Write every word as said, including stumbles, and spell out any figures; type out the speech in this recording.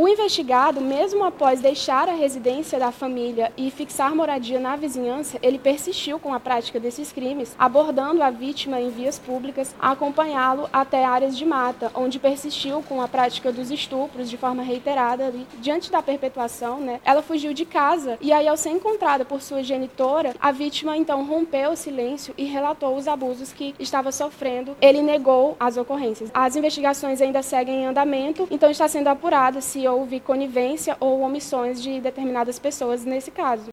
O investigado, mesmo após deixar a residência da família e fixar moradia na vizinhança, ele persistiu com a prática desses crimes, abordando a vítima em vias públicas, a acompanhá-lo até áreas de mata, onde persistiu com a prática dos estupros de forma reiterada ali. Diante da perpetuação, né, ela fugiu de casa e aí, ao ser encontrada por sua genitora, a vítima então rompeu o silêncio e relatou os abusos que estava sofrendo. Ele negou as ocorrências. As investigações ainda seguem em andamento, então está sendo apurado se houve conivência ou omissões de determinadas pessoas nesse caso.